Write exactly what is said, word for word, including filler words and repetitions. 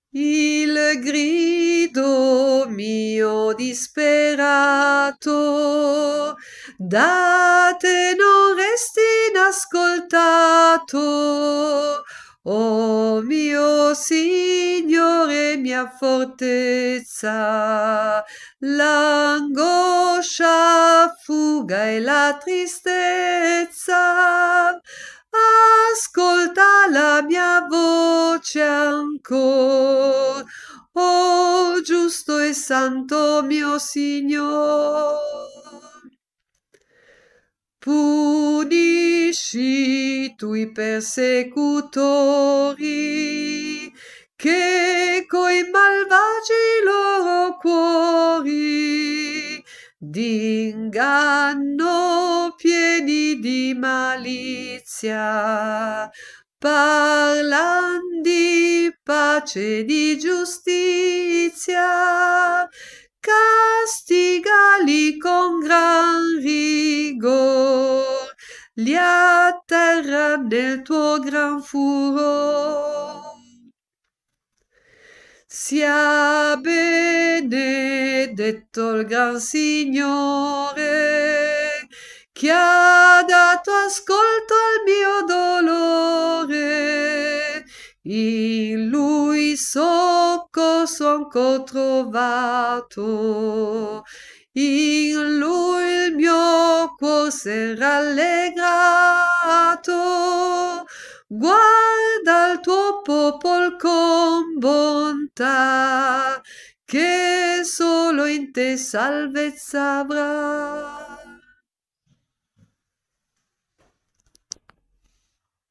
Il grido mio disperato, da te non resti inascoltato, o mio Signore, mia fortezza, l'angoscia fuga e la tristezza. Ascolta la mia voce ancor, o giusto e santo mio Signor. Punisci tu i persecutori, che coi malvagi loro cuori d'inganno pieni di malizia parlan di pace e di giustizia. Castigali con gran rigor, li atterra nel tuo gran furor. Sia benedetto il gran Signore, che ha dato ascolto al mio dolore. In lui soccorso anco trovato, in lui il mio cuore s'è rallegrato. Guarda il tuo popol con bontà, che solo in te salvezza avrà.